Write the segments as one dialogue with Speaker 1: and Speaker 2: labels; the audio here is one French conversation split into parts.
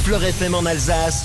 Speaker 1: Fleur FM en Alsace,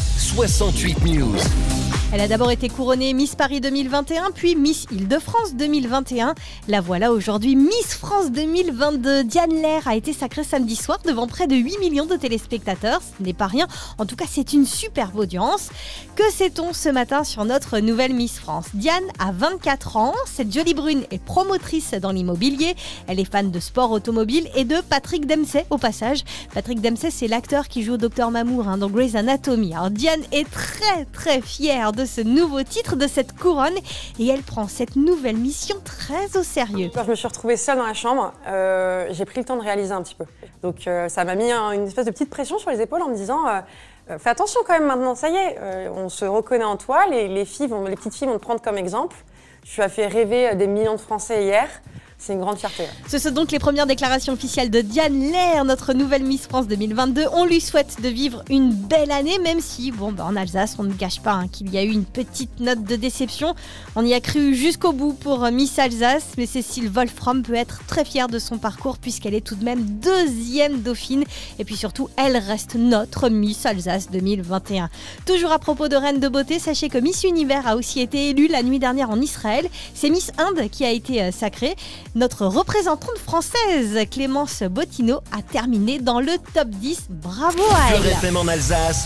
Speaker 1: 68 News.
Speaker 2: Elle a d'abord été couronnée Miss Paris 2021, puis Miss Île-de-France 2021. La voilà aujourd'hui Miss France 2022. Diane Lair a été sacrée samedi soir devant près de 8 millions de téléspectateurs. Ce n'est pas rien. En tout cas, c'est une superbe audience. Que sait-on ce matin sur notre nouvelle Miss France ? Diane a 24 ans. Cette jolie brune est promotrice dans l'immobilier. Elle est fan de sport automobile et de Patrick Dempsey au passage. Patrick Dempsey, c'est l'acteur qui joue Dr Mamour dans Grey's Anatomy. Alors Diane est très fière de ce nouveau titre, de cette couronne, et elle prend cette nouvelle mission très au sérieux.
Speaker 3: Quand je me suis retrouvée seule dans la chambre, j'ai pris le temps de réaliser un petit peu. Donc ça m'a mis une espèce de petite pression sur les épaules en me disant fais attention quand même maintenant, ça y est, on se reconnaît en toi, les petites filles vont te prendre comme exemple. Tu as fait rêver des millions de Français hier. C'est une grande fierté.
Speaker 2: Ce sont donc les premières déclarations officielles de Diane Lair, notre nouvelle Miss France 2022. On lui souhaite de vivre une belle année, même si, en Alsace, on ne cache pas qu'il y a eu une petite note de déception. On y a cru jusqu'au bout pour Miss Alsace, mais Cécile Wolfram peut être très fière de son parcours puisqu'elle est tout de même deuxième dauphine. Et puis surtout, elle reste notre Miss Alsace 2021. Toujours à propos de reine de beauté, sachez que Miss Univers a aussi été élue la nuit dernière en Israël. C'est Miss Inde qui a été sacrée. Notre représentante française, Clémence Bottineau, a terminé dans le top 10. Bravo à elle.
Speaker 1: Fleur FM en Alsace,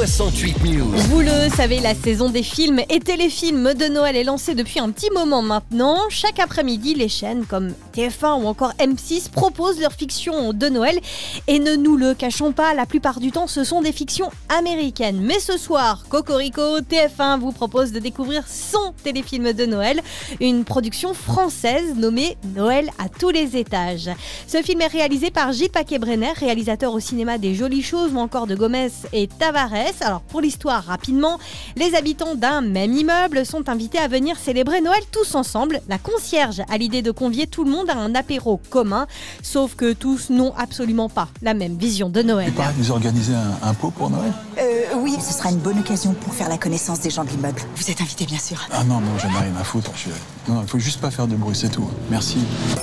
Speaker 1: 68 News.
Speaker 2: Vous le savez, la saison des films et téléfilms de Noël est lancée depuis un petit moment maintenant. Chaque après-midi, les chaînes comme TF1 ou encore M6 proposent leurs fictions de Noël. Et ne nous le cachons pas, la plupart du temps, ce sont des fictions américaines. Mais ce soir, Cocorico, TF1 vous propose de découvrir son téléfilm de Noël, une production française nommée Noël à tous les étages. Ce film est réalisé par Gilles Paquet-Brenner, réalisateur au cinéma des Jolies Choses ou encore de Gomez et Tavares. Alors pour l'histoire, rapidement, les habitants d'un même immeuble sont invités à venir célébrer Noël tous ensemble. La concierge a l'idée de convier tout le monde à un apéro commun, sauf que tous n'ont absolument pas la même vision de Noël.
Speaker 4: Il paraît que vous organisez un pot pour Noël ?
Speaker 5: Oui, ce sera une bonne occasion pour faire la connaissance des gens de l'immeuble. Vous êtes invité, bien sûr.
Speaker 4: Ah non, j'en ai rien à foutre. Non, il faut juste pas faire de bruit, c'est tout. Merci.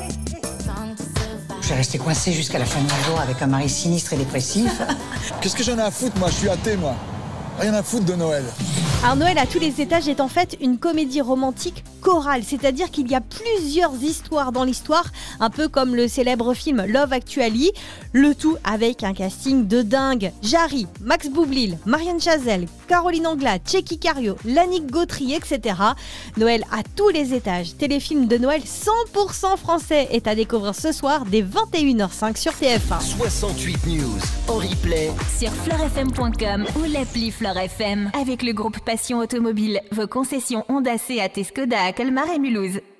Speaker 6: Je suis resté coincé jusqu'à la fin de mon jour avec un mari sinistre et dépressif.
Speaker 4: Qu'est-ce que j'en ai à foutre, moi ? Je suis athée, moi. Rien à foutre de Noël.
Speaker 2: Alors Noël à tous les étages est en fait une comédie romantique chorale, c'est-à-dire qu'il y a plusieurs histoires dans l'histoire, un peu comme le célèbre film Love Actually, le tout avec un casting de dingue. Jarry, Max Boublil, Marianne Chazelle, Caroline Anglade, Tchéky Cario, Lannick Gautry, etc. Noël à tous les étages, téléfilm de Noël 100% français est à découvrir ce soir dès 21h05 sur TF1.
Speaker 1: 68 News en replay
Speaker 7: sur fleurfm.com ou l'appli Fleur FM avec le groupe Passion Automobile, vos concessions Honda, Seat et Skoda à Colmar et Mulhouse.